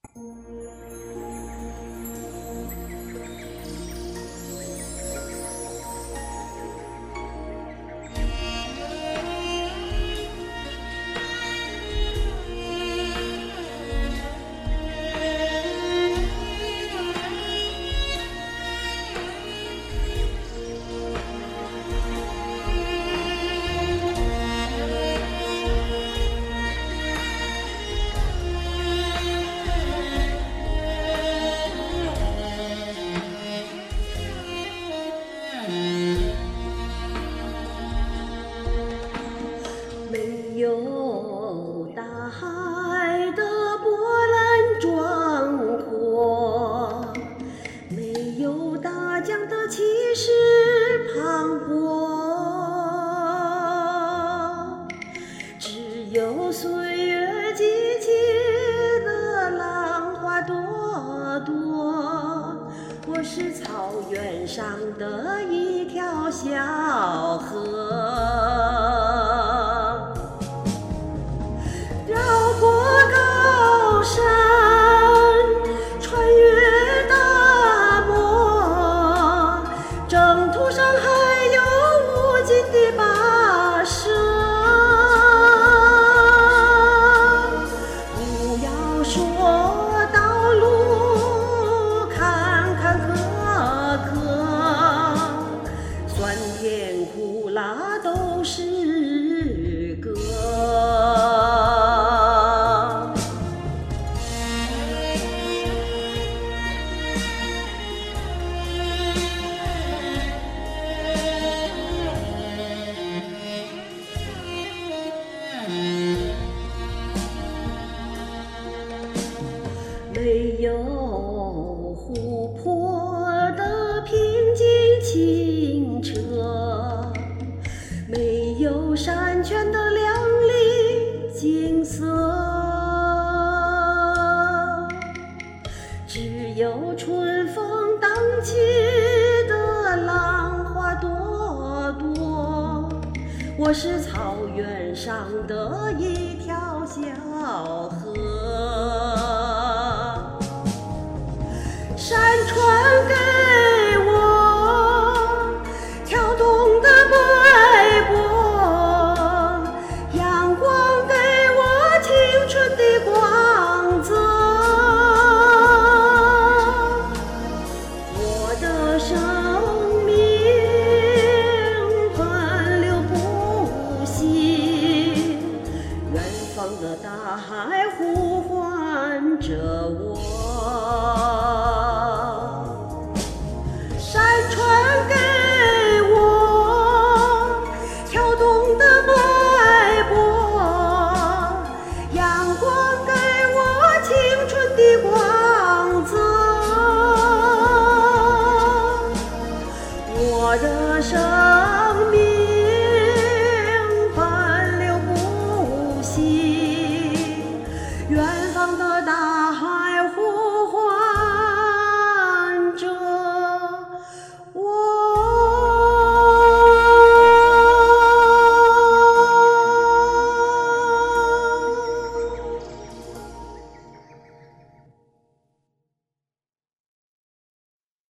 没有大海的波澜壮阔，没有大江的气势磅礴，只有岁月激起的浪花朵朵。我是草原上的一条小河，绕过高山，穿越大漠，征途上还有无尽的跋涉。不要说道路坎坎坷坷，酸甜苦辣都是歌。没有湖泊的平静清澈，没有山泉的亮丽景色，只有春风荡起的浪花朵朵。我是草原上的一条小河，山川给我跳动的脉搏，阳光给我青春的光泽。我的生命奔流不息，远方的大海呼唤着我。